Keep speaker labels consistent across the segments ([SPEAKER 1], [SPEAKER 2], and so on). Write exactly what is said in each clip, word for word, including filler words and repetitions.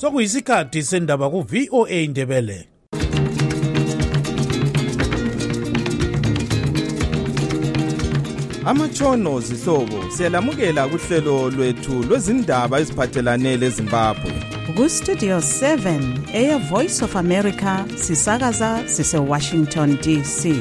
[SPEAKER 1] Sokuyisikhathi sendaba ku V O A Indebele.
[SPEAKER 2] Amatshono zihlobo siyalamukela kuhlelo lwethu lwezindaba eziphathelane leZimbabwe.
[SPEAKER 3] Ku Studio seven eya Voice of America sisakaza sise Washington D C.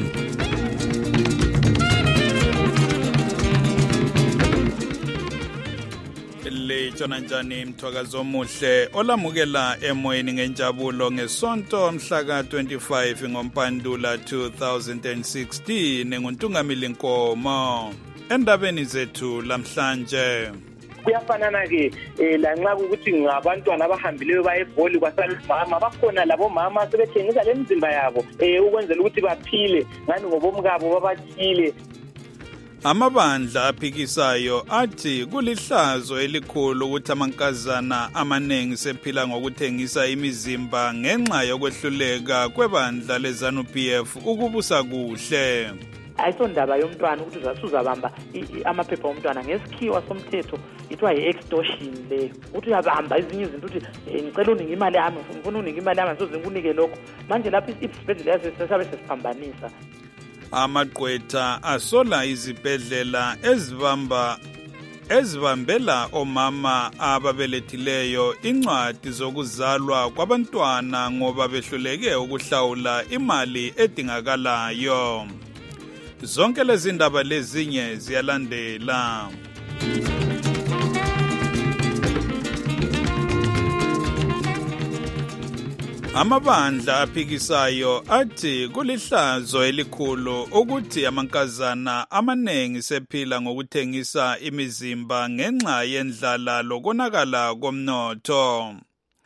[SPEAKER 4] Lejona njani mthwakazo omuhle olamukela emoyeni ngenjabulo ngesonto mhla ka twenty-five ngoMpandula two thousand sixteen nguntungamili Nkomo endabeni zethu lamhlanje.
[SPEAKER 5] Kuyafanana ke la nxa ukuthi ngabantwana abahambileyo bayebholi kwasalumama bakhona labo mama sebethengisa lemizimba yabo ukwenzela ukuthi baphile ngani ngobomkabo babathile.
[SPEAKER 4] Amabandla aphikisayo athi kulihlazo elikhulu ukuthi amankazana amaningi sephila ngokuthengisa imizimba ngenxa yokwehluleka kwebandla leZANU P F ukubusa kuhle.
[SPEAKER 6] Ayisondaba yomntwana ukuthi uzasuzabamba amaphepha omntwana ngesikhiwa somthetho ithiwa yi-extortion le ukuthi uyabamba ezinye izinto ukuthi ngicela uningi imali yami ngifuna uningi imali yami ngizoze ngikunike lokho manje lapho isibhedlela yasesabe sesiphambanisa.
[SPEAKER 4] Amagqwetha asola izibhedlela ezibamba ezibambela omama ababelethileyo incwadi zokuzalwa kwabantwana ngoba behluleke ukuhlawula imali edingakalayo. Zonke lezi ndaba lezinye ziyalandela. Amabandla aphikisayo athi kulihlazo elikhulu ukuthi amankazana amaningi sephila ngokuthengisa imizimba ngenxa yendlala lokonakala komnotho.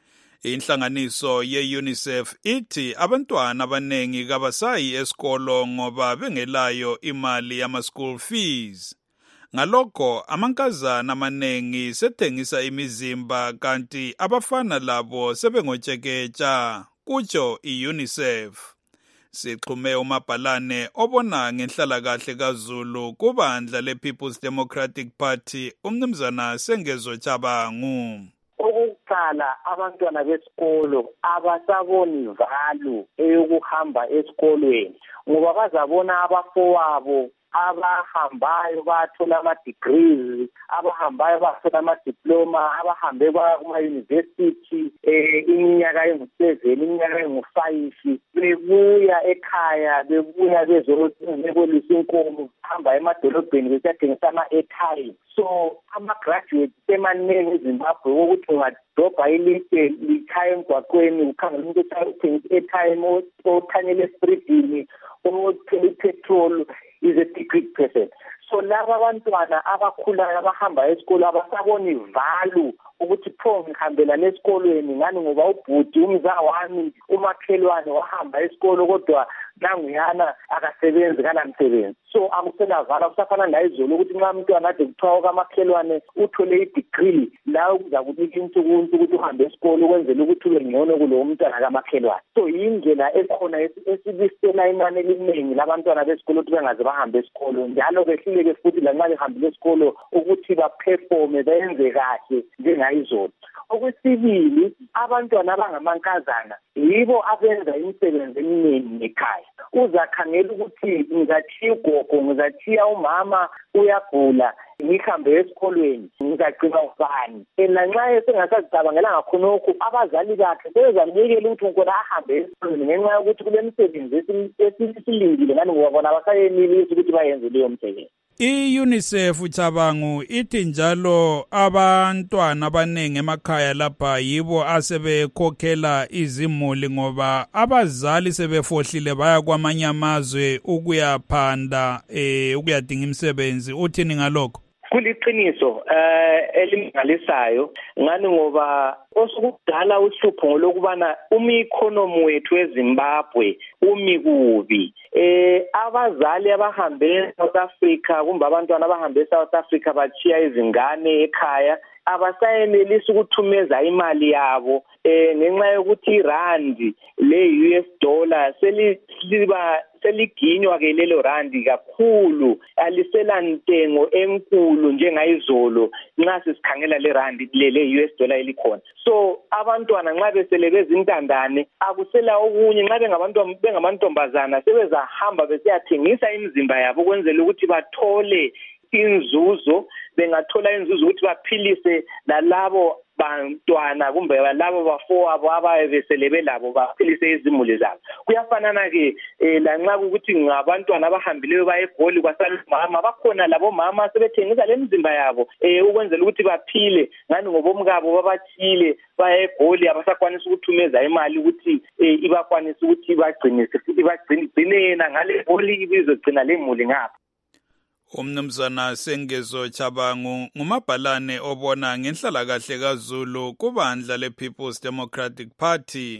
[SPEAKER 4] Inhlanganiso ye-UNICEF ithi abantwana abaningi kabasayi esikolo ngoba bengelayo imali yama-school fees. Ngalokho amankazana amaningi sethengisa imizimba kanti abafana labo sebengotsheketsha kutsho i-UNICEF. Sixhume umabhalane obona ngenhlalakahle kaZulu kubandla le-People's Democratic Party umnumzana Sengezo Chabangu.
[SPEAKER 5] Okokuqala abantwana besikolo abasaboni value eyokuhamba esikolweni ngoba bazabona abafowabo abahambayo bathola ama-degrees, abahambayo bathola ama-diploma, abahambe kuma-university iminyaka engu-seven, iminyaka engu-five, bebuya ekhaya, bebuya bezobolisa inkomo, hamba emadolobheni besiyadingisa ama-airtime. So ama-graduates emaningi eZimbabwe ukuthi ungadobha ilite likhaya emgwaqweni ukhangela umuntu othengisa i-airtime othanyela esibridini othela ipetrol is a degree person. So laba abantwana abakhulayo abahamba esikolo abasaboni value ukuthi pho ngihambela nesikolweni ngani ngoba ubhuti umza wami umakhelwane wahamba esikolo kodwa nanguyana akasebenzi kanamsebenzi. So akusena vala kusafana nayizolo ukuthi nxa umntwana ade kuthiwa kamakhelwane uthole i-degree la ukuza kunika insukunsu ukuthi uhambe esikolo ukwenzela ukuthi ube ngcono kulo mntwana kamakhelwane. So yindlela ekhona esibisela inani eliningi labantwana besikolo ukuthi bengaze bahambe esikolo njalo behluleke futhi lanxa behambile esikolo ukuthi baperforme benze kahle njengayizolo. Okwesibili abantwana abangamankazana yibo abenza imisebenzi eminingi ekhaya. Uzakhangela ukuthi ngizathiya ugogo, ngizathiya umama uyagula, ngihambe esikolweni, ngizagcina ubani. Lanxa esengasazicabangela ngakhonokho abazali bakhe sebezamyekela ukuthi ngona ahambe esikolweni ngenxa yokuthi kule misebenzi esisilindile ngani ngoba bona abasayenelisi ukuthi bayenze leyo msebenzi.
[SPEAKER 4] I-UNICEF Chabangu ithi njalo abantwana abaningi emakhaya lapha yibo asebekhokhela izimuli ngoba abazali sebefohlile baya kwamanye amazwe ukuyaphanda eh ukuyadinga imisebenzi. Uthini ngalokho?
[SPEAKER 5] Kuliqiniso eh elimangalisayo ngani ngoba osukudala uhlupho ngolokubana umi-economy wethu eZimbabwe umi kubi. Eh abazali abahambe South Africa kumbe abantwana abahambe South Africa bachiya izingane ekhaya abasayenelisi ukuthumeza imali yabo eh ngenxa yokuthi irandi le U S dollar seliba seliginywa ke lelo randi kakhulu alisela ntengo enkulu njengayizolo nxa sisikhangela le randi lele U S dollar elikhona. So abantwana nxa besele bezintandane akusela okunye nxa bengabantu bengamantombazana sebezahamba besiyathengisa imizimba yabo ukwenzela ukuthi bathole inzuzo, bengathola inzuzo ukuthi baphilise lalabo bantwana kumbe labo bafowabo abaye besele belabo baphilise izimuli zabo. Kuyafanana ke lanxa ukuthi ngabantwana abahambileyo baye eGoli kwasalumama bakhona labo mama sebethengisa lemizimba yabo ukwenzela ukuthi baphile ngani ngobomkabo babathile baye eGoli abasakwanisa ukuthumeza imali ukuthi ibakwanisa ukuthi bagcinise ibagcinena ngale eGoli ibizogcina lemuli ngapha.
[SPEAKER 4] Umnumzana Sengezo Chabangu ngumabhalane obona ngenhlalakahle kaZulu kubandla lePeople's Democratic Party.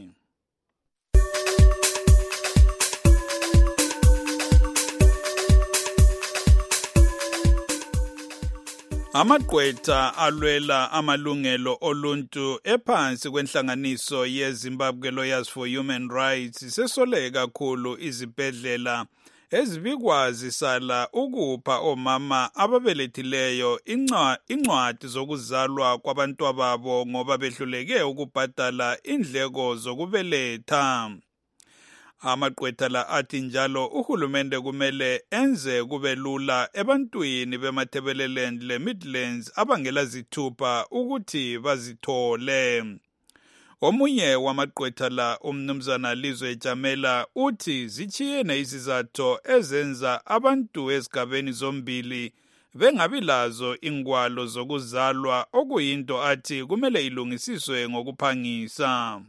[SPEAKER 4] Amagqwetha alwela amalungelo oluntu ephansi kwenhlanganiso yeZimbabwe Lawyers for Human Rights sesole kakhulu izibhedlela ezibikwazi sala ukupha omama ababelethileyo incwadi zokuzalwa kwabantwababo ngoba behluleke ukubhadala indleko zokubeletha. Amagqwetha la athi njalo uhulumende kumele enze kube lula ebantwini bemathebeleland le Midlands abangela zithupha ukuthi bazithole. Omunye wamagqwetha la umnumzana Lizwe Jamela uthi zichiyene izizathu ezenza abantu esigabeni zombili bengabi lazo ingwalo zokuzalwa okuyinto athi kumele ilungisiswe ngokuphangisa.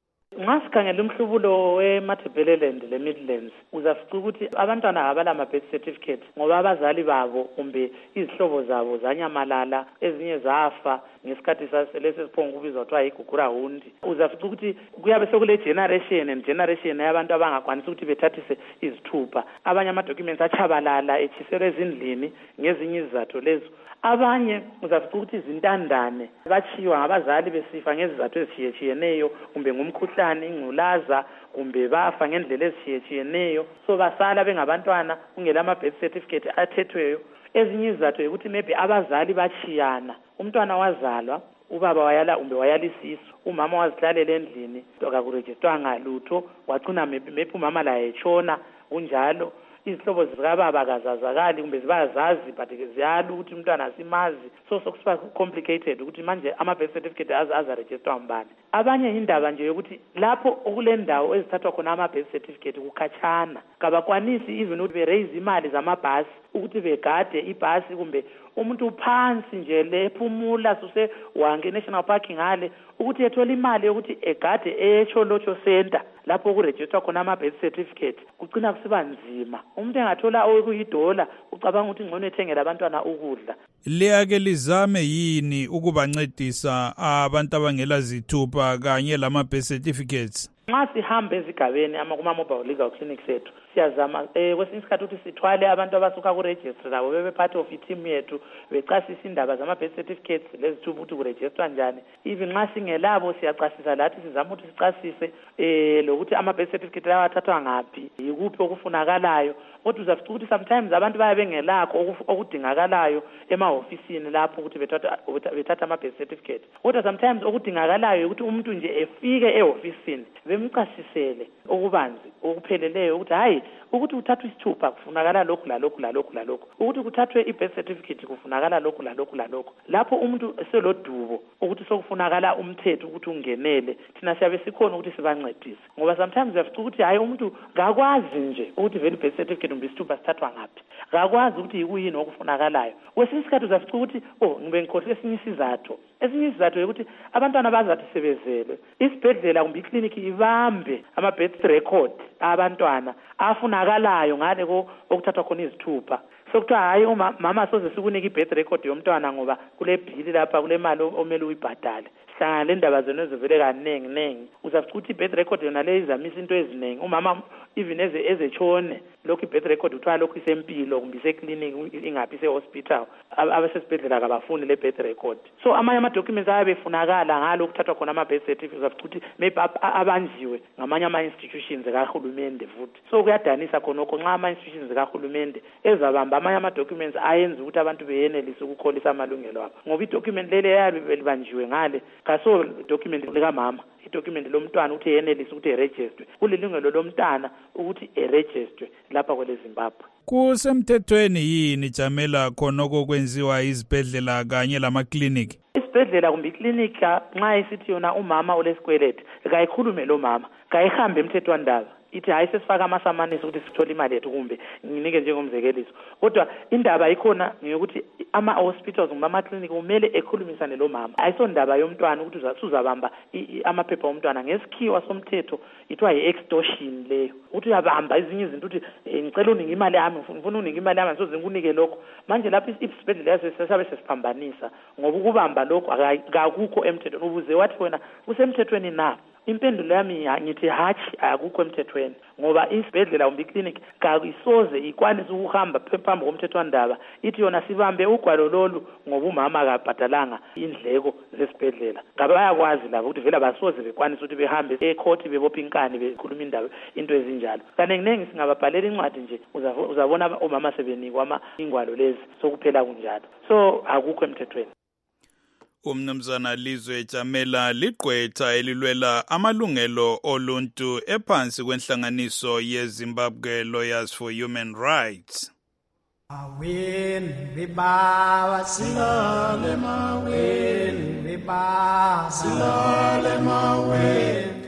[SPEAKER 6] Nxa sikhangela umhlubulo weMatabeleland le Midlands uzafica ukuthi abantwana abala ama-birth certificate ngoba abazali babo kumbe izihlobo zabo zanyamalala ezinye zafa ngesikhathi lesi siphongo kubizwa kuthiwa yigugura hundi. Uzafica ukuthi kuyabe sekule generation and generation yabantu abangakwanisi ukuthi bethathise izithupha. Abanye ama-documents achabalala etshiselwe ezindlini ngezinye izizathu lezo. Abanye uzafica ukuthi izintandane bachiwa ngabazali besifa ngezizathu ezitshiyeneyo kumbe ngumkhuhlane ingculaza kumbe bafa ngendlela ezitshiyeneyo so basala bengabantwana kungela ama-birth certificate athethweyo. Ezinye izizathu ukuthi maybe abazali bachiyana, umntwana wazalwa ubaba wayala kumbe wayalisisu, umama wazihlalela endlini akakurejistwanga lutho wacina maybe umama la etshona kunjalo. Izihlobo zikababa kazazakali kumbe zibazazi but ziyala ukuthi umntwana asimazi so sokusiba complicated ukuthi manje ama-birth certificate azaregistrwa mbani. Abanye indaba nje yokuthi lapho okule ndawo ezithathwa khona ama-birth certificate kukhatshana kabakwanisi even ukuthi beraise imali zamabhasi ukuthi begade ibhasi kumbe umuntu uphansi nje lephumula suse wange national parking ngale ukuthi ethola imali yokuthi egade eCholocho Center lapho kuregistrwa khona ama-birth certificate kucina kusiba nzima. Umuntu engathola okuyidola ucabanga ukuthi ngcono ethengela abantwana ukudla.
[SPEAKER 4] Liyake lizame yini ukubancedisa abantu abangela zithupha kanye lama-birth certificates?
[SPEAKER 6] Nxa sihamba ezigabeni kuma-mobile legal clinics ethu siyazama eh kwesinye isikhathi ukuthi sithwale abantu abasuka ku-register labo bebe part of i-team yethu becasisa indaba zama-birth certificates lezithupha ukuthi kuregistrwa njani. Even nxa singelabo siyacasisa lathi sizama ukuthi sicasise eh lokuthi ama-birth certificate lawa athathwa ngaphi yikuphi okufunakalayo. Kodwa uzafica ukuthi sometimes abantu bayabe bengelakho okudingakalayo emahofisini lapho ukuthi bethatha bethatha ama-birth certificate. Kodwa sometimes okudingakalayo ukuthi umuntu nje efike ehofisini bemchasisele okubanzi okupheleleyo ukuthi hayi ukuthi uthathwe isithupha kufunakala lokhu la lokhu la lokhu la lokhu, ukuthi kuthathwe i-birth certificate kufunakala lokhu la lokhu la lokhu. Lapho umuntu eselodubo ukuthi sokufunakala umthetho ukuthi ungenele thina siyabe sikhona ukuthi sibancedise ngoba sometimes uyafica ukuthi hayi umuntu ngakwazi nje ukuthi vele i-birth certificate umbe isithupha sithathwa ngaphi, ngakwazi ukuthi yikuyini okufunakalayo. Kwesinye isikhathi uzafica ukuthi oh ngibe ngikhohle esinye isizathu esinye isizathu ukuthi abantwana bazathi sebezele isibhedlela kumbe ikliniki ibambe ama-birth record abantwana afunakalayo ngale okuthathwa khona izithupha. Sokuthiwa hayi mama soze sikunike i-birth record yomntwana ngoba kule bhili lapha kule mali omele uyibhadale. hlangana le ndaba zona ezivele kaningi ningi uzafuthi birth record yona le izamisa into eziningi umama even eze ezechone lokhu birth record uthola lokhu isempilo kumbe iseclinic ingaphi sehospital abasesibhedlela kabafuni le birth record so amanye ama documents ayabefunakala ngalo ukuthathwa khona ama birth certificates uzafuthi maybe abanjiwe ngamanye ama institutions kahulumende futhi so kuyadanisa khonokho nxa ama institutions kahulumende ezabamba amanye ama documents ayenza ukuthi abantu beyenelise ukukholisa amalungelo abo ngoba idocument lele yabe belibanjiwe ngale kaso document lika mama idocument lomntwana uthi yenelise ukuthi eregister kulilungelo lomntwana ukuthi eregister lapha kwele Zimbabwe.
[SPEAKER 4] Kusemthethweni yini Jamela khonoko kwenziwa izibhedlela kanye lama clinic?
[SPEAKER 6] Isibhedlela kumbe iklinika nxa isithi yona umama olesikweleti kayikhulume lo mama kayihambe emthethwandaba ithi hayi sesifaka amasamanisi ukuthi sithola imali yethu kumbe nginike njengomzekeliso kodwa indaba ikhona ngokuthi ama hospitals kumbe ama clinic kumele ekhulumisane lo mama ayisondaba yomntwana ukuthi uzabamba amaphepha omntwana ngesikhiwa somthetho ithiwa yi-extortion leyo ukuthi uyabamba ezinye izinto ukuthi ngicela uningi imali yami ngifuna uningi imali yami soze ngikunike lokho manje lapho isibhedlela sesabe sesiphambanisa ngoba ukubamba lokho akukho emthethweni ubuze wathi wena usemthethweni na impendulo yami ngithi hatshi akukho emthethweni ngoba isibhedlela kumbe iclinic kayisoze ikwanise ukuhamba phambi komthethwandaba ithi yona sibambe ugwalo lolu ngoba umama akabhadalanga indleko zesibhedlela ngabe bayakwazi labo ukuthi vele basoze bekwanise ukuthi behambe ecourt bebopha inkani bekhuluma indaba into ezinjalo kanenge nengi singababhalela incwadi nje uzabona omama sebenikwa ama ingwalo lezi sokuphela kunjalo so akukho emthethweni.
[SPEAKER 4] Umnumzana Lizwe Jamela ligqwetha elilwela amalungelo oluntu ephansi kwenhlanganiso yeZimbabwe Lawyers for Human Rights.
[SPEAKER 7] Awin biba silale mawin biba silale mawin.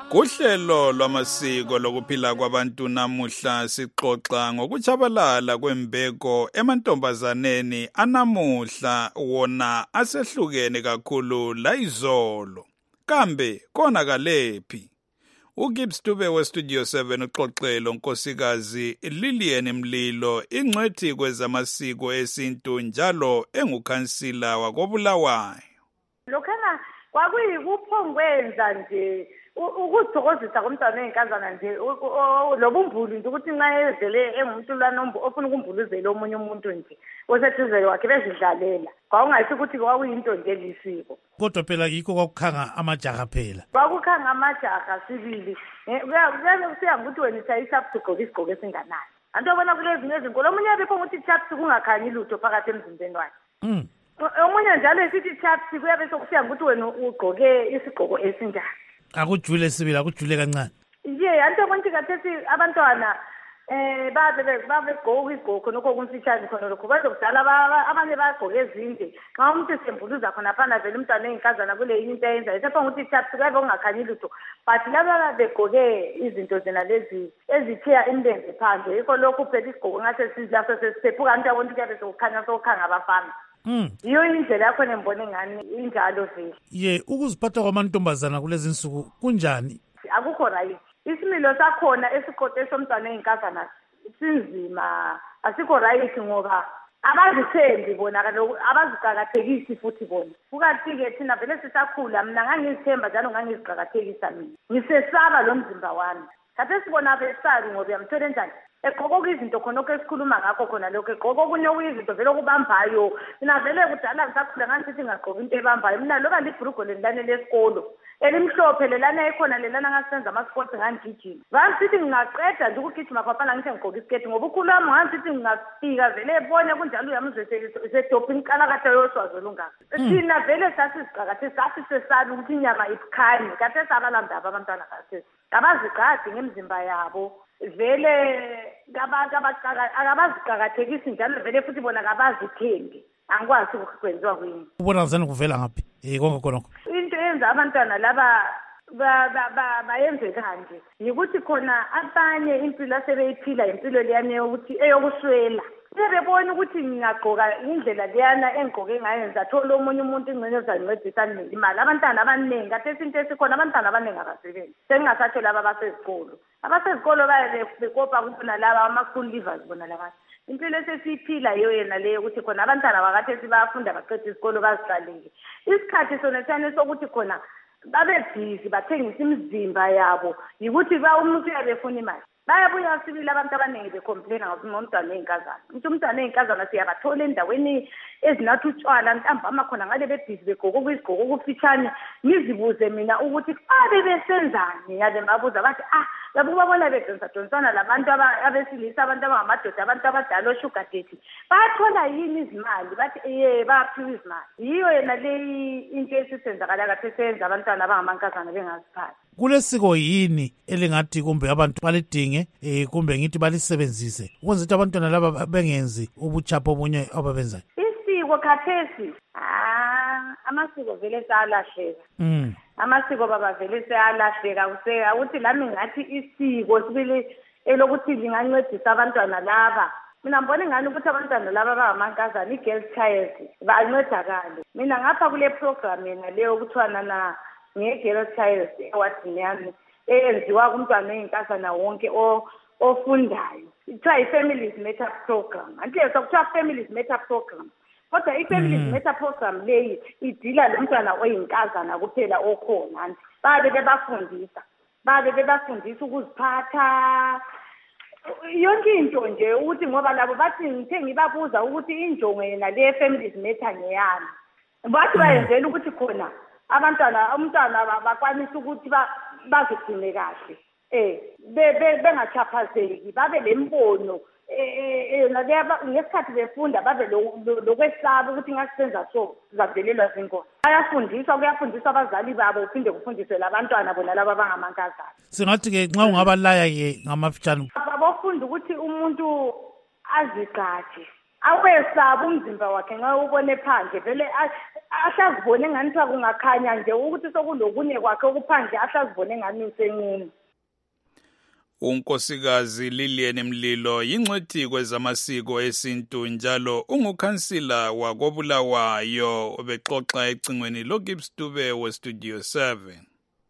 [SPEAKER 4] Kuhlelo lwamasiko lokuphila kwabantu namuhla sixoxa ngokuchabalala kwembeko emantombazaneni anamuhla wona asehlukene kakhulu la izolo kambe kona kalephi uGibbs Dube we Studio seven uxoxelo nkosikazi Lillian Mlilo ingcwethi kwezamasiko esintu njalo engukhansila wakobulawayo
[SPEAKER 8] lokhana kwakuyikuphongwenza nje ukuthokozisa komntwana wenkazana nje lobumbuli nje ukuthi nxa ezele engumuntu lanombo ofuna ukumbuluzela omunye umuntu nje oseduze wakhe bezidlalela kwawungayisi ukuthi kwakuyinto nje lisiko
[SPEAKER 1] kodwa phela yikho kwakukhanga amajaha phela
[SPEAKER 8] kwakukhanga amajaha sibili kuyabe kusiya ngokuthi wena isayisaphi ugqoke isigqoko esinganani anto yabona kulezi nezinkolo omunye bepho ukuthi chaps kungakhanyi lutho phakathi emzimbeni wakhe mm omunye njalo esithi chaps kuyabe sokusiya ngokuthi wena ugqoke isigqoko esinjani
[SPEAKER 1] akujule sibili akujule kancane
[SPEAKER 8] nje anto konke kathethi abantwana eh babe babe gqoka igqoko nokho kumfitshane khona lokho bazokudala abanye bagqoke ezinde xa umuntu sembuluza khona phana vele umntwana eyinkazana kule into eyenza esepha ukuthi chaps kuyabe ungakhanyi lutho but laba begqoke izinto zena lezi ezithiya imlenze phandle yikho lokhu phela isigqoko ngase sizilapho sesiphuka anto yabona kuyabe sokukhanya sokukhanga abafana Mm. Iyo indlela yakho nembone ngani injalo vele.
[SPEAKER 1] Ye ukuziphatha kwamantombazana kulezi insuku kunjani?
[SPEAKER 8] Akukho right. Isimilo sakhona esiqothe somntwana eyinkazana sinzima asikho right ngoba abazithembi bona kaloku abaziqakathekisi futhi bona. Kukathi ke thina vele sisakhula mina ngangizithemba njalo ngangiziqakathekisa mina. Ngisesaba lo mzimba wami. Kade sibona besali ngoba yamthole njani? Egqoka izinto khona okusikhuluma ngakho khona lokho egqoka okunye okuyizinto vele okubambayo mina vele kudala ngisakhula ngangithi ngagqoka into ebambayo mina loba libhrugo lelane lesikolo elimhlophe lelana ekhona lelana ngasenza ama sports ngangigijima ngasithi ngingaqeda nje ukugijima phapha ngithi ngigqoka isiketi ngoba ukhulu wami ngasithi ngingafika vele ebone kunjalo uyamzwe sedophi inkalakatha yoswazo lungaka thina vele sasiziqakathisa sathi sesabi ukuthi inyama ibukhanye kade sabalanda abantwana kathi abaziqadi ngemzimba yabo vele akabaziqakathekisi njalo vele futhi bona kabazithembi angikwazi ukwenziwa kuyini
[SPEAKER 1] ubona ngizani kuvela ngaphi eh konke khonokho
[SPEAKER 8] into yenza abantwana laba bayenze kanje yikuthi khona abanye impilo asebeyiphila impilo leyane ukuthi eyokuswela bebona ukuthi ngingagqoka indlela leyana engigqoke ngayo ngizathola omunye umuntu ingcenye ezancedisa imali abantwana abaningi kade isinto esikhona abantwana abaningi abasebenzi sengingasatho laba basezikolo abasezikolo baye bekopa kubona laba ama-school leavers bona laba impilo esesiyiphila yiyo yena leyo ukuthi khona abantwana bakathesi bayafunda baqeda isikolo baziqalile. Isikhathi sona sane sokuthi khona babe busy bathengisa imizimba yabo yikuthi ba umuntu uyabefuna imali. Bayabuya sibili abantu abaningi becomplaina ngokuthi umntwana oyinkazana. Ukuthi umntwana oyinkazana siyabathola endaweni ezinathi utshwala ntambama khona ngale bebhizi begqoka okuyizigqoko okufitshane. Nizibuze mina ukuthi abe besenzani yabe mabuza bathi ah labo babona bedonsa donsana labantu abesilisa abantu abangamadoda abantu abadala osugar daddy bathola yini izimali bathi eh baphiwa izimali. Yiyo yena le into esisenzakala kahle senza abantwana abangamankazana bengaziphathi.
[SPEAKER 1] Kulesiko yini elingathi kumbe abantu balidinge eh kumbe ngithi balisebenzise ukwenza ukuthi abantwana laba bengenzi ubuchapho obunye ababenzayo?
[SPEAKER 8] Isiko khathesi ah amasiko vele sayalahleka.
[SPEAKER 1] Mm.
[SPEAKER 8] Amasiko baba vele sayalahleka useka ukuthi lami ngathi isiko sibili elokuthi lingancedisa abantwana laba. Mina ngibona ngani ukuthi abantwana laba abangamankazana i-girl child bancedakale. Mina ngapha kule program yena leyo ukuthiwana na nge-girl child ewadini yami eyenziwa kumntwana oyinkazana wonke ofundayo. Ithiwa i-Families Matter Program. Anti sokuthiwa Families Matter Program. Kodwa i-Families Matter Program leyi idila lomntwana oyinkazana kuphela okhona. Babe bebafundisa. Babe bebafundisa ukuziphatha. Yonke into nje ukuthi ngoba labo bathi ngithe ngibabuza ukuthi injongo yena le Families Matter ngeyani. Bathi bayenzela ukuthi khona abantwana umntwana bakwanisa ukuthi bazigcine kahle eh bengachaphazeki babe lembono eh ngesikhathi befunda babe lokwesaba ukuthi ngasisenza so zavelelwa zinkosi. Bayafundiswa kuyafundiswa abazali babo uphinde kufundiswe labantwana bona laba abangamankazana.
[SPEAKER 1] Singathi ke nxa ungabalaya ke ngamafitshane
[SPEAKER 8] babafunda ukuthi umuntu azigcaje awesaba umzimba wakhe nxa ubone phandle vele ahlazibone ngani kuthiwa kungakhanya nje ukuthi sokulokunye kwakhe okuphandle ahlazibone ngani usencane.
[SPEAKER 4] Unkosikazi Lilian Mlilo yingcwethi kwezamasiko esintu njalo ungukhansila wakobulawayo obexoxa ecingweni loGibbs Dube we Studio seven.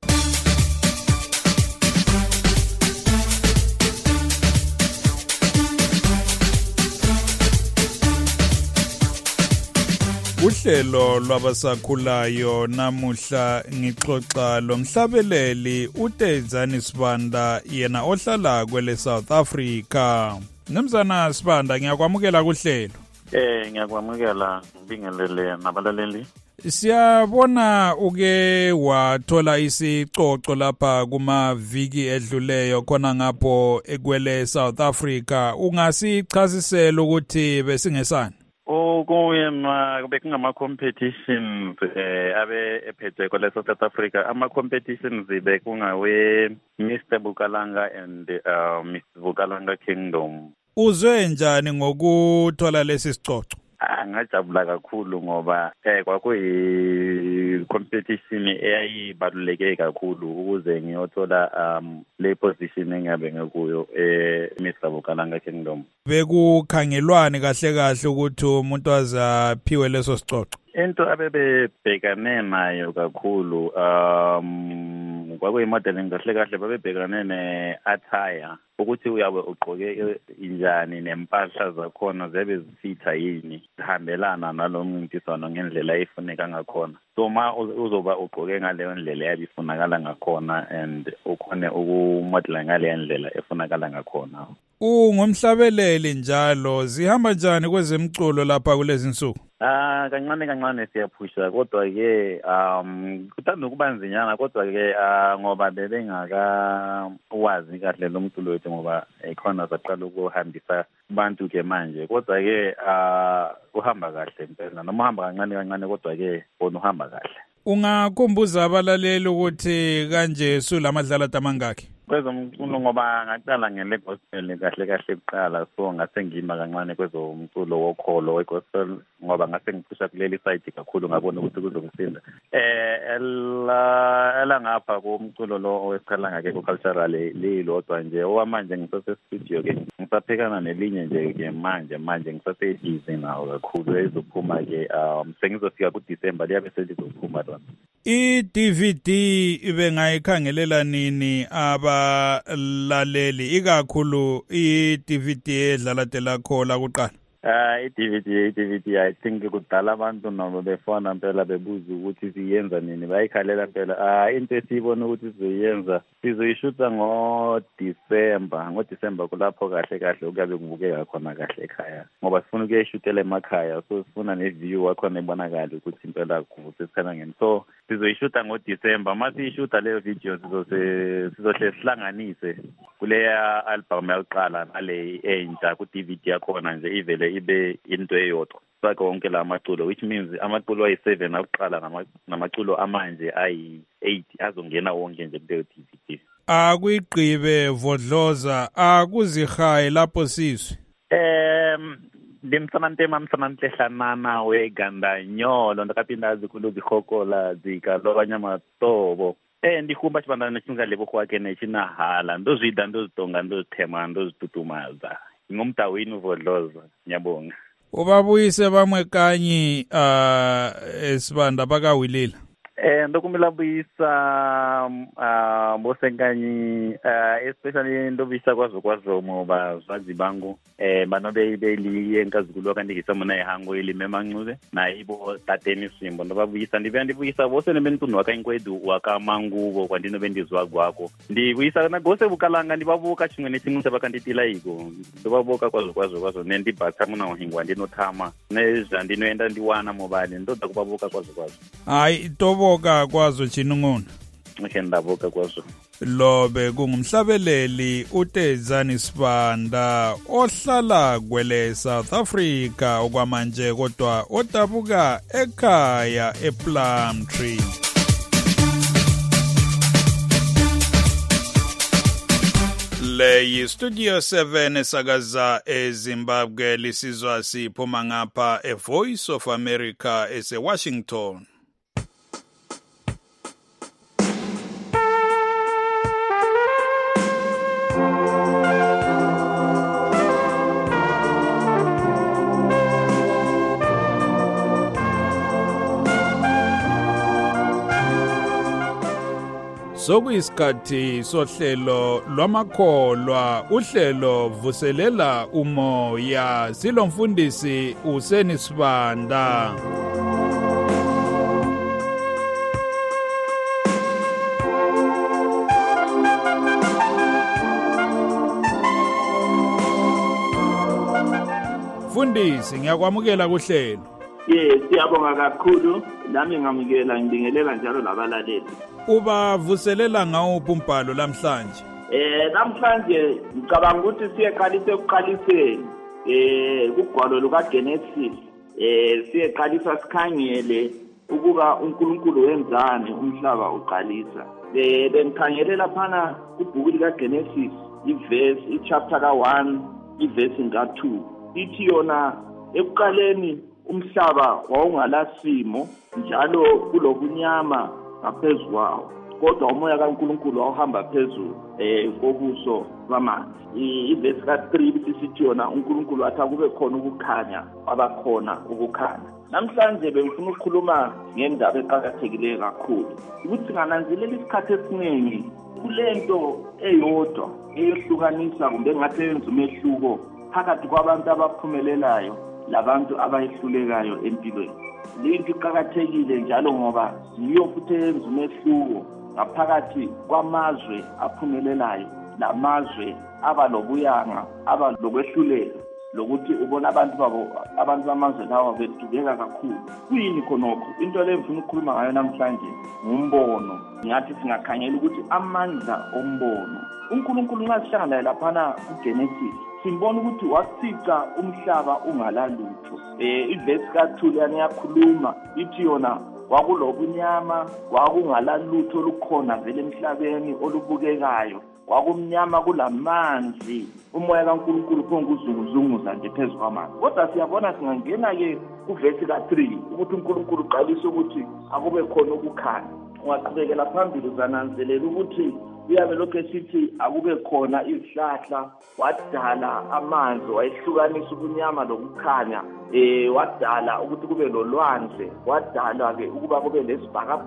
[SPEAKER 4] Uhlelo lwabasakhulayo namuhla ngixoxa lomhlabeleli uTezani Sibanda yena ohlala kwele South Africa. Nomzana Sibanda ngiyakwamukela kuhlelo.
[SPEAKER 9] Eh ngiyakwamukela ngibingelele nabalaleli.
[SPEAKER 4] Siyabona uke wathola isicoco lapha kuma viki edluleyo khona ngapho ekwele South Africa. Ungasichazisela ukuthi besingesani?
[SPEAKER 9] Okuyena bekungama competitions eh abe ephethe kwele South Africa ama competitions bekungawe Mister Bukalanga and uh, Mister Bukalanga Kingdom.
[SPEAKER 4] Uzwe njani ngokuthola lesi sicoco?
[SPEAKER 9] Ngajabula kakhulu ngoba eh kwakuyi competition eyayibaluleke kakhulu ukuze ngiyothola um le position engabe ngekuyo eh Mister Bukalanga Kingdom.
[SPEAKER 4] Bekukhangelwani kahle kahle ukuthi umuntu azaphiwe leso sicoco?
[SPEAKER 9] Into abebebhekane nayo kakhulu um kwakuyimodeling kahle kahle babebhekane ne-attire ukuthi uyabe ugqoke injani nempahla zakhona zebe zifitha yini zihambelana nalo mncintiswano ngendlela efuneka ngakhona. So ma uzoba ugqoke ngaleyo ndlela yabifunakala ngakhona and ukhone ukumodela ngaleyo ndlela efunakala ngakhona.
[SPEAKER 4] Ungumhlabeleli njalo zihamba njani kwezemculo lapha kulezi nsuku?
[SPEAKER 9] Ah kancane kancane siyaphusha kodwa ke um kuthanda ukuba nzinyana kodwa ke ngoba bebengaka wazi kahle lo mculo wethu ngoba ikhona zaqala ukuhambisa abantu ke manje kodwa ke ah uhamba kahle impela noma uhamba kancane kancane kodwa ke bona uhamba kahle.
[SPEAKER 4] Ungakhumbuza abalaleli ukuthi kanje sulamadlala tamangaki?
[SPEAKER 9] Kwezomculo ngoba ngaqala ngele gospel kahle kahle kuqala so ngase ngima kancane kwezomculo wokholo wegospel ngoba ngase ngiphusha kuleli side kakhulu ngabona ukuthi kuzokusinda eh ela ela ngapha kumculo lo owesiqala ngake ku cultural lilodwa nje owamanje ngisase studio ke ngisaphekana nelinye nje ke manje manje ngisase busy nawo kakhulu ezophuma ke um sengizofika ku December liyabe selizophuma lona.
[SPEAKER 4] I-D V D bengayikhangelela nini abalaleli ikakhulu i-D V D edlala delakho la kuqala?
[SPEAKER 9] Ah, i-D V D, i-D V D, I think kudala abantu nabo befona mpela bebuza ukuthi siyenza nini, bayikhalela mpela. Ah, into esiyibona ukuthi sizoyenza, sizoyishuta ngo-December, ngo-December kulapho kahle kahle kuyabe kubukeka khona kahle ekhaya. Ngoba sifuna ukuyishutela emakhaya, so sifuna ne-view wakhona ibonakala ukuthi impela kuvusesikhala ngeni. So sizoyishuta ngo-December, masiyishuta leyo video sizohle sizohle sihlanganise kuleya album yakuqala nale entsha ku-D V D yakhona nje ivele ibe into eyodwa. Sake wonke la maculo, which means amaculo ayi-seven akuqala namaculo amanje ayi-eight azongena wonke nje kuleyo D V D.
[SPEAKER 4] Akuyigqibe Vodloza, akuzihaye lapho sizwe.
[SPEAKER 9] Em Dimsanantema msanantlehlanana weganda nyolo ndakapinda zikulu zikhokola zikalobanya matobo. Eh ndihumba chibandana chinga lebo kwake nechinahala ndozida ndozitonga ndozithema ndozitutumaza. Ngumta wenu Vodloza, ngiyabonga.
[SPEAKER 4] Ubabuyise bamwe kanyi uh esibanda bakawilila.
[SPEAKER 9] Eh ndokumela buyisa ah bosenkanyi uh especially ndobisa kwazo kwazo moba zwazi bangu eh banobe beli enkazikulo kanti ngisamona ehango ilime manxuze na ibo tateni simbo ndobabuyisa ndibe ndibuyisa bose nebentuno wakayinkwedu wakamangubo kwandino bendizwa kwakho ndibuyisa na gose bukalanga ndibabuka chimwe nechinuse bakanditila iko ndobabuka kwazo kwazo kwazo nendibhatha muna ohingwa ndinothama nezwa ndinoenda ndiwana mobane ndoda kubabuka kwazo kwazo.
[SPEAKER 4] Hayi toboka kwazo chinungona.
[SPEAKER 9] Ngeke ndabuka kwazo.
[SPEAKER 4] Lobe kungumhlabeleli uTezani Sibanda ohlala kwele South Africa okwamanje kodwa odabuka ekhaya ePlumtree. Le Studio seven esakaza eZimbabwe lisizwa siphuma ngapha e Voice of America ese Washington. Sokuyisikhathi sohlelo lwamakholwa uhlelo vuselela umoya silomfundisi uSeni Sibanda. Mfundisi ngiyakwamukela kuhlelo.
[SPEAKER 10] Yes, siyabonga kakhulu nami ngamukela ngibingelela njalo labalaleli.
[SPEAKER 4] Uba vuselela ngawuphi umbhalo namhlanje?
[SPEAKER 10] Eh namhlanje ngicabanga ukuthi siyeqalisa ukuqaliseni eh kugwalo luka Genesis eh siyeqalisa sikhangele ukuba uNkulunkulu wenzani umhlaba uqalisa. Eh bengikhangelela phana kubhuku lika Genesis iverse ichapter ka one iverse ka two ithi yona ekuqaleni umhlaba wawungalasimo njalo kulobunyama ngaphezulu kwawo kodwa umoya kaNkulunkulu wahamba phezulu eh kobuso bamanzi. Iverse ka three sithi yona uNkulunkulu wathi kube khona ukukhanya abakhona ukukhanya. Namhlanje bengifuna ukukhuluma ngendaba eqhakathekileyo kakhulu ukuthi ngananzelela isikhathi esiningi kulento eyodwa eyehlukanisa kumbe ngathi yenza umehluko phakathi kwabantu abaphumelelayo labantu abayihlulekayo empilweni. Lento iqhakathekile njalo ngoba yiyo futhi yenza umehluko ngaphakathi kwamazwe aphumelelayo lamazwe abalobuyanga abalokwehlulela lokuthi ubona abantu babo abantu bamazwe lawo bedubeka kakhulu. Kuyini khonokho? Into le ngifuna ukukhuluma ngayo namhlanje ngumbono. Ngiyathi singakhangela ukuthi amandla ombono uNkulunkulu ngasihlangana laphana kuGenesis simbona ukuthi wasica umhlaba ungalalutho. Eh iverse ka two lana yakhuluma ithi yona kwakulobunyama kwakungalalutho lukhona vele emhlabeni olubukekayo kwakumnyama kulamanzi umoya kaNkulunkulu phonga uzunguzunguza nje phezulu kwamanzi. Kodwa siyabona singangena ke kuverse ka three ukuthi uNkulunkulu uqalisa ukuthi akube khona ukukhanya. Ungaqhubekela phambili uzananzelela ukuthi uyabe lokho esithi akube khona izihlahla wadala amanzi wayehlukanisa ubunyama lokukhanya eh wadala ukuthi kube lolwandle wadala ke ukuba kube lesibhakabhaka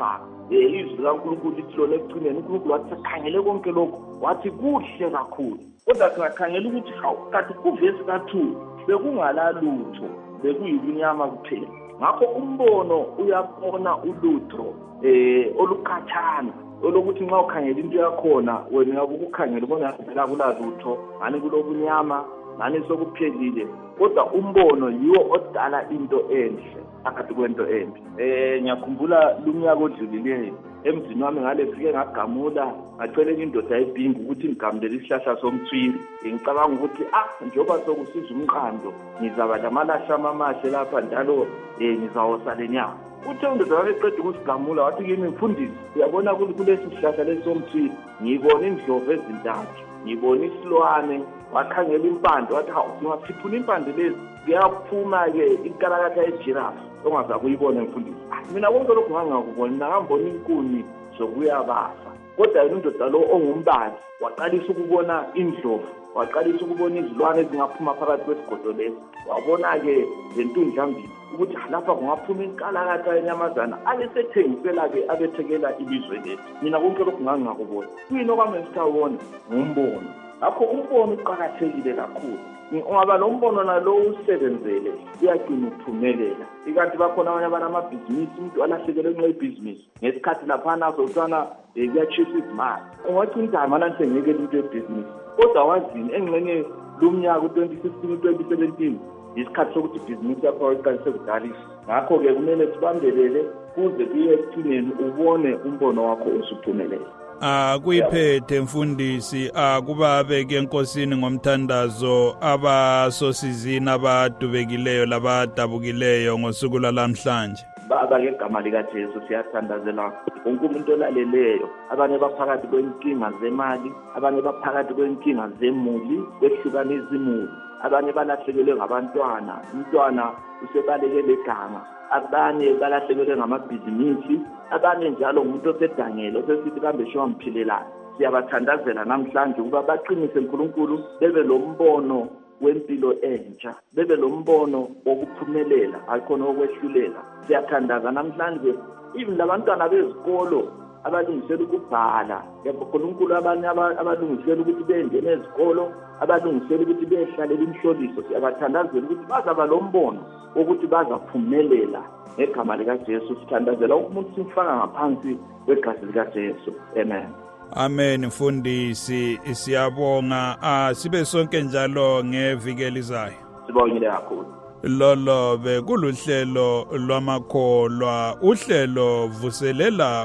[SPEAKER 10] eh izwi likaNkulunkulu lithi lona ekugcineni uNkulunkulu wathi sakhangele konke lokho wathi kuhle kakhulu. Kodwa singakhangela ukuthi hawu kanti kuvesi ka-two bekungalalutho bekuyibunyama kuphela. Ngakho umbono uyabona ulutho eh olukhathana olokuthi nxa ukhangela into yakhona wena ngabe ukukhangela ubona phela kulalutho ngani kulobunyama ngani sokuphelile kodwa umbono yiwo odala into enhle phakathi kwento embi. Eh ngiyakhumbula lumnyaka odlulileyo emzini wami ngale fike ngagamula ngacela indoda yebhingu ukuthi ngigamulele isihlahla somthwiri. Ngicabanga ukuthi ah njoba sokusiza umqando ngizaba lamalasha amahle lapha njalo eh ngizawosala lenyama. Uthe indoda wayeqeda ukusigamula wathi kimi mfundisi uyabona ukuthi kulesi sihlahla lesomthwiri ngibona indlovu ezintathu ngibona isilwane wakhangela impande wathi hawu singaphula impande lezi kuyaphuma ke inkalakatha yejirafu ongaza kuyibona mfundisi. Mina konke lokho ngangakubona ngambona inkuni zokuyabafa kodwa indoda lo ongumbali waqalisa ukubona indlovu waqalisa ukubona izilwane ezingaphuma phakathi kwesigodo lesi wabona ke lentundlambili ukuthi lapha kungaphuma inkalakatha yenyamazana abesethengisela ke abethekela ilizwe lethu. Mina konke lokho ngangakubona kuyini okwami ngisawona ngumbono. Akho umbono uqhakathekile kakhulu. Ngoba lo mbono nalo usebenzele uyagcina uphumelela. Ikanti bakhona abanye abanamabhizinisi umuntu alahlekelwe ngenxa yebhizinisi ngesikhathi lapha naso uthana kuyachisa izimali. Ungathi indaba lanthe ngeke into yebhizinisi. Kodwa wazini engxenye lumnyaka twenty sixteen twenty seventeen isikhathi sokuthi ibhizinisi yakho iqalise ukudalisa. Ngakho ke kumele sibambelele kuze kuye ekuthini ubone umbono wakho usuphumelela.
[SPEAKER 4] Ah kuyiphethe mfundisi akubabe ke enkosini ngomthandazo abasosizini abadubekileyo labadabukileyo ngosuku lamhlanje.
[SPEAKER 10] Baba ngegama lika Jesu siyathandazela wonke umuntu olaleleyo abanye baphakathi kwenkinga zemali abanye baphakathi kwenkinga zemuli behlukana izimuli abanye balahlekelwe ngabantwana umntwana usebalekele eganga abanye balahlekelwe ngamabhizinisi abanye njalo umuntu osedangele osesithi kambe sho wamphilela. Siyabathandazela namhlanje ukuba baqinise uNkulunkulu bebe lo mbono wempilo entsha bebe lo mbono wokuphumelela ayikhona okwehlulela. Siyathandaza namhlanje even labantwana bezikolo abalungisela ukubhala uNkulunkulu abanye abalungisela ukuthi bengene ezikolo abalungisela ukuthi behlalela imhloliso. Siyabathandazela ukuthi bazaba lo mbono ukuthi bazaphumelela ngegama lika Jesu. Sithandazela umuntu simfaka ngaphansi kwegazi lika Jesu. Amen.
[SPEAKER 4] Amen mfundisi siyabonga asibe sonke njalo ngeviki elizayo.
[SPEAKER 10] Sibongile kakhulu.
[SPEAKER 4] Lolo bekuluhlelo lwamakholwa uhlelo vuselela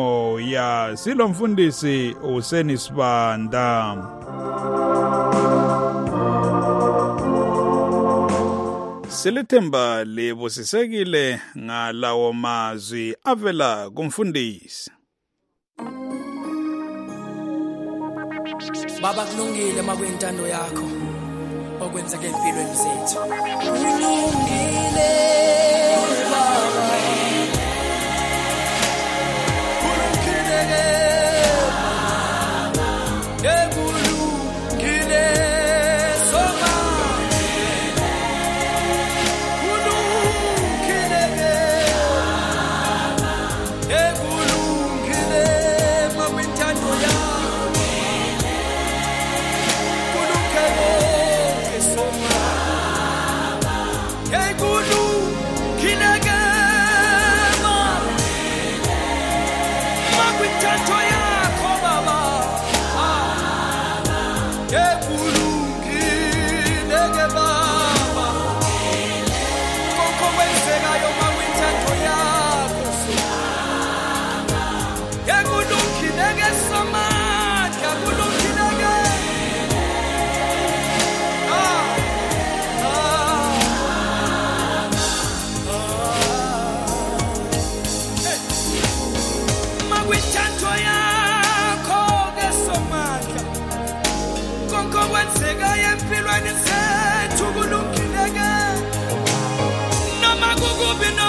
[SPEAKER 4] umoya silo mfundisi uSenisibanda. Silithemba libusisekile ngalawo mazwi avela kumfundisi.
[SPEAKER 11] Baba kulungile makwintando yakho okwenzeke empilweni zethu. Kulungile baba. Kulungile kulungile soma. Kulungile kulungile makwintando yakho.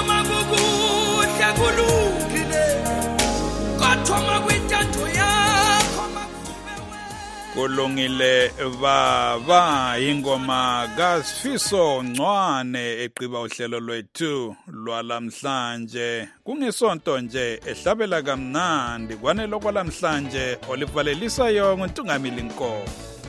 [SPEAKER 11] Kulungile kodwa makwintando yakho
[SPEAKER 4] kulungile baba ingoma kaSifiso Ncwane eqiba uhlelo lwethu lwalamhlanje kungesonto nje ehlabela kamnandi kwanelo kwalamhlanje olivalelisa yonke uNtungamili Nkomo.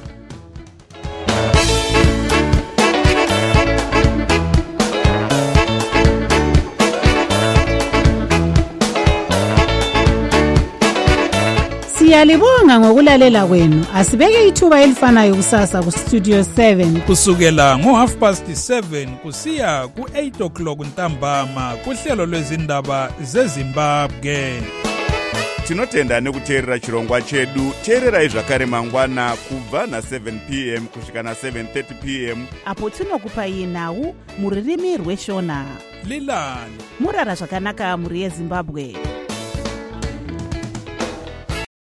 [SPEAKER 3] Siyalibonga ngokulalela kwenu. Asibeke ithuba elifanayo kusasa ku Studio seven
[SPEAKER 4] kusukela ngo half past seven kusiya ku eight o'clock ntambama kuhlelo lwezindaba zeZimbabwe.
[SPEAKER 12] Tinotenda nekuteerera chirongwa chedu. Teererai zvakare mangwana kubva na seven p m kusvika na seven thirty p m
[SPEAKER 3] apo tinokupai nhau muririmi rweshona.
[SPEAKER 4] Lilani
[SPEAKER 3] Murara zvakanaka muri yeZimbabwe.